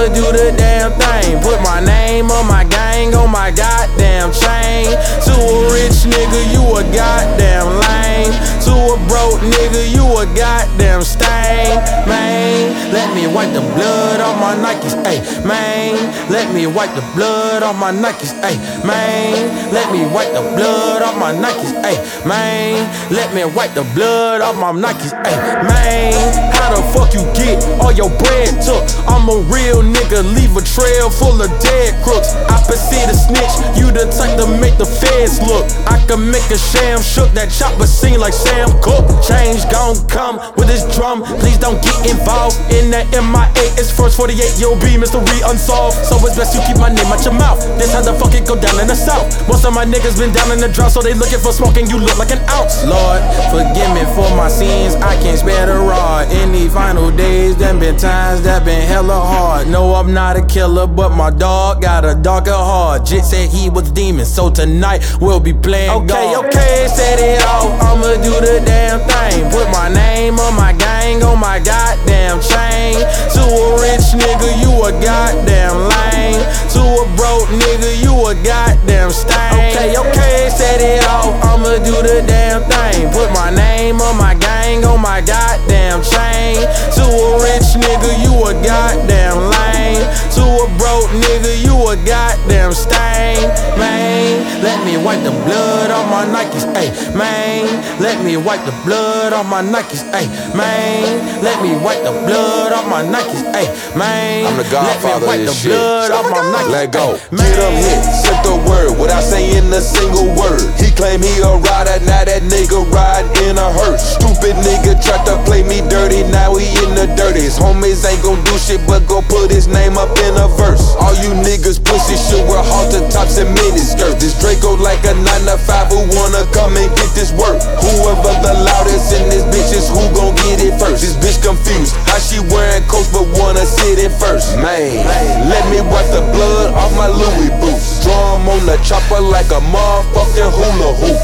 I'ma do the damn thing. Put my name on my gang, on my goddamn chain. To a rich nigga, you a goddamn lame. To a broke nigga, you a goddamn stain. Man, let me wipe the blood off my Nikes, ayy. Man, let me wipe the blood off my Nikes, ayy. Man, let me wipe the blood off my Nikes, ayy. Man, let me wipe the blood off my Nikes, ayy. Man, how the fuck you get all your bread took? I'm a real nigga, leave a trail full of dead crooks. Opposite a snitch, you the type to make the feds look. I can make a sham shook, that chopper scene like Sam Cooke. Change gon' come with this drum, please don't get involved in that MIA. It's first 48, you'll be mystery unsolved. So it's best you keep my name out your mouth. This how the fuck it go down in the south. Most of my niggas been down in the drought, so they looking for smoke and you look like an ounce. Lord, forgive me for my sins, I can't spare the rod. In these final days, them been times that been hella hard. No, I'm not a killer, but my dog got a darker heart. Jit said he was demon, so tonight we'll be playing God. Okay, set it off, I'ma do the damn thing. Put my name on my gang, on my goddamn chain. To a rich nigga, you a goddamn lame. To a broke nigga, you a goddamn stain. Okay, set it off, I'ma do the damn thing. Put my name on my gang, on my goddamn chain. To a rich nigga, you a goddamn lame. To a broke nigga, you a goddamn stain. Man, let me wipe the blood off my Nikes, ayy. Man, let me wipe the blood off my Nikes, ayy. Man, let me wipe the blood off my Nikes, ayy. Man, I'm the godfather of this shit. Let go. Get him hit, sent the word without saying a single word. He claim he a rider, now that nigga ride in a hearse. Stupid nigga tried to play me dirty, now he in the dirt. His homies ain't gon' do shit but go put his name up in a verse. All you niggas pussy should wear halter tops and mini skirts. This Draco like a 9 to 5 who wanna come and get this work. Whoever the loudest in this bitch is who gon' get it first. This bitch confused, how she wearing coats but wanna sit in first. Man, let me wipe the blood off my Louis boots. Drum on the chopper like a motherfucking hula hoop.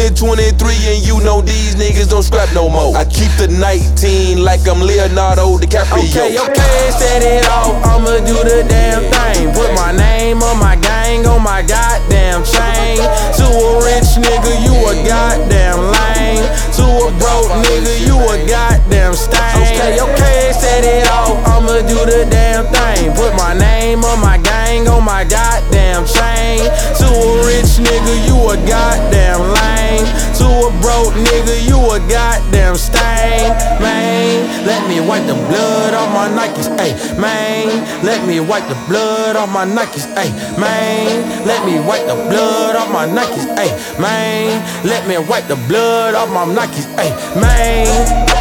2023 and you know these niggas don't scrap no more. I keep the 19 like I'm Leonardo DiCaprio. Okay, set it off, I'ma do the damn thing. Put my name on my gang, on my goddamn chain. To a rich nigga, you a goddamn lame. To a broke nigga, you a goddamn stain. Okay, set it off, I'ma do the damn thing. Put my name on my gang, on my goddamn chain. To a rich nigga, you a goddamn lame. To a broke nigga, you a goddamn stain. Man, let me wipe the blood off my Nikes, ayy. Man, let me wipe the blood off my Nikes, ayy. Man, let me wipe the blood off my Nikes, ayy. Man, let me wipe the blood off my Nikes, ayy. Man.